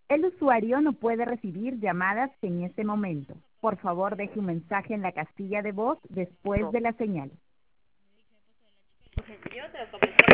El usuario no puede recibir llamadas en este momento. Por favor, deje un mensaje en la casilla de voz después de la señal. Yo te lo comento.